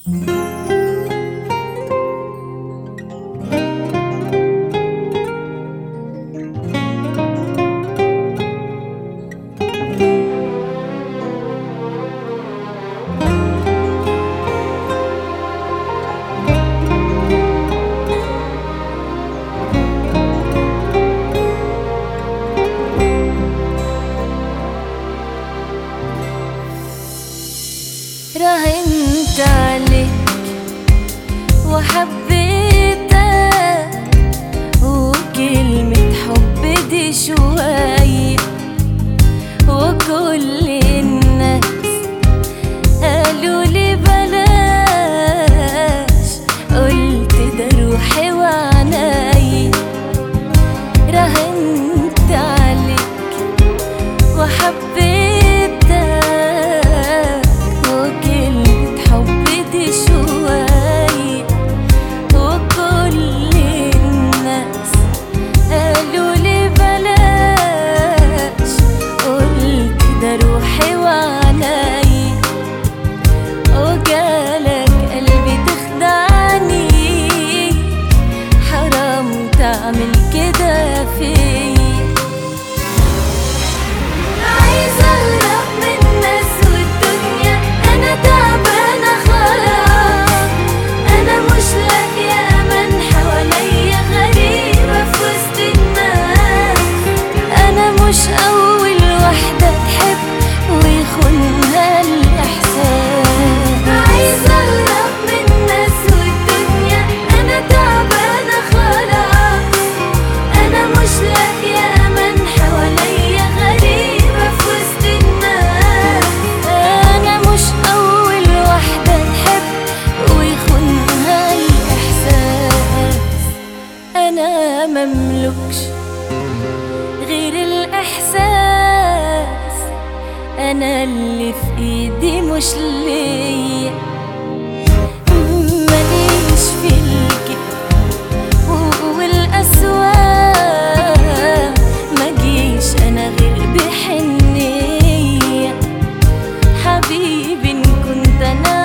راهنت عليك وحبيتك، وكلمة حب دي شوية، وكل الناس قالوا لي بلاش، قلت ده روحي وعناي. راهنت عليك وحبيتك، تعمل كده فيا. عايزة أهرب من الناس والدنيا، أنا تعبانة خلاص، أنا مش لاقية أمان حواليا، غريبة في وسط الناس، أنا مش أول واحدة تحب ويخونها الإحساس. عايزة أهرب من الناس والدنيا، أنا تعبانة خلاص، أنا مش لاقية أمان حواليا، غريبة في وسط الناس، أنا مش أول واحدة تحب ويخونها الإحساس. أنا مملكش غير الإحساس، أنا اللي في إيدي مش ليا، ماليش في الكذب والأسواق، مجيش أنا غير بحنية، حبيبي إن كنت أنا